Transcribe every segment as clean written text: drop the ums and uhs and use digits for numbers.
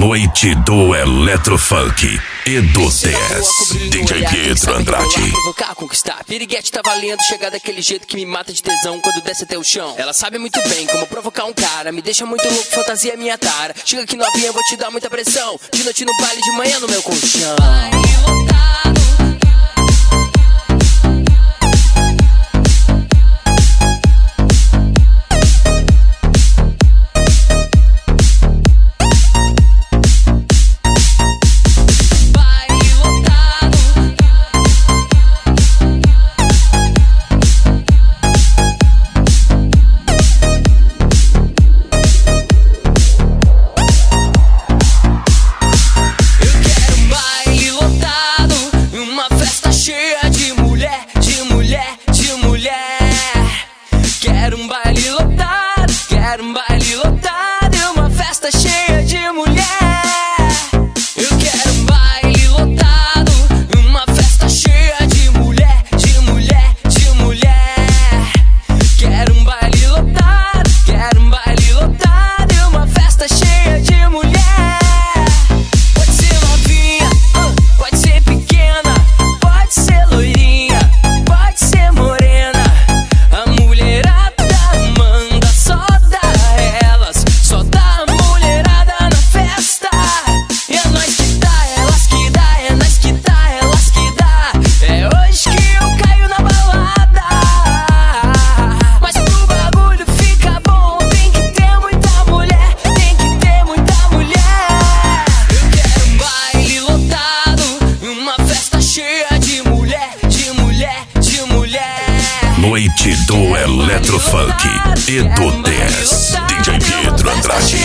Noite do Eletrofunk e do TS. DJ Pietro Andrade. Provocar, conquistar. Piriguete tá valendo, chegar daquele jeito que me mata de tesão quando desce até o chão. Ela sabe muito bem como provocar um cara, me deixa muito louco, fantasia é minha tara. Chega aqui novinha, eu vou te dar muita pressão. De noite no baile, de manhã no meu colchão. Baile lotado. Quero um baile lotado, quero um baile lotado e uma festa cheia de mulher. Eu quero um baile lotado, uma festa cheia de mulher, de mulher, de mulher. Quero um baile lotado, quero um baile lotado e uma festa cheia de mulher. Pode ser novinha, pode ser pequena, pode ser loirinha, pode ser morena. A mulherada Noite do Eletrofunk e do TS. DJ Pietro Andrade.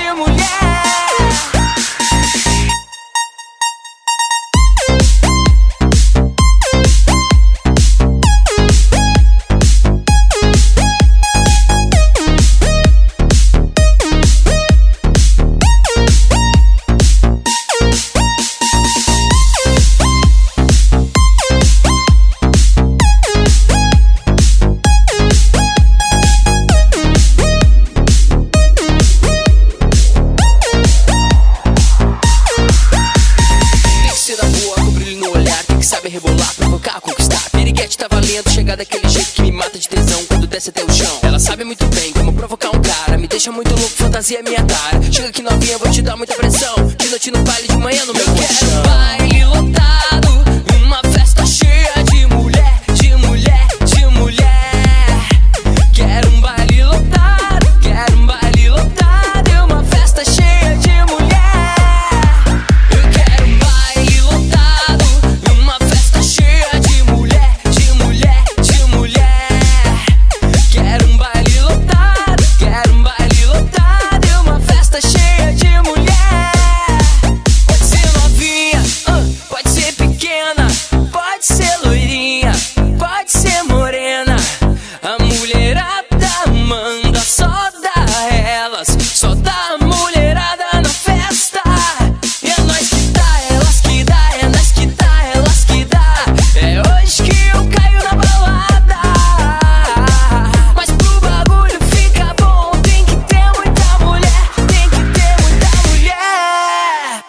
Rebolar, provocar, conquistar. Piriguete tá valendo, chegar daquele jeito que me mata de tesão quando desce até o chão. Ela sabe muito bem como provocar um cara, me deixa muito louco, fantasia é minha tara. Chega aqui novinha, eu vou te dar muita pressão. De noite no baile, de manhã no meu colchão. Quero um baile lotado, uma festa cheia de mulher, de mulher, de mulher. Quero um baile lotado, quero um baile lotado e uma festa cheia de mulher. Eu quero um baile lotado, uma festa cheia de mulher, de mulher, de mulher. Quero um baile lotado, quero um baile lotado e uma festa cheia de mulher. Pode ser novinha, pode ser pequena, pode ser loirinha, pode ser morena. A mulherada manda, só dá elas, só dá a mulherada na festa. E é nós que dá, elas que dá, é nós que dá, elas que dá. É hoje que eu caio na balada. Mas pro bagulho ficar bom tem que ter muita mulher, tem que ter muita mulher.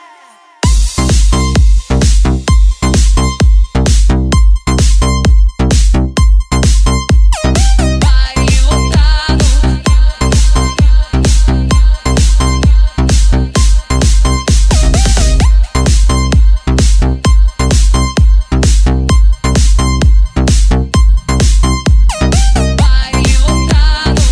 Baile lotado. Baile lotado.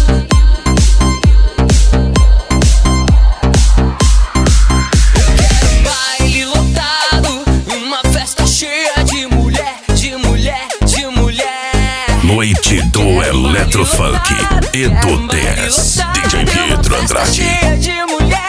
Eu quero um baile lotado, uma festa cheia de mulher, de mulher, de mulher. Noite do Eletrofunk e do TS. DJ Pietro Andrade. Cheia de mulher.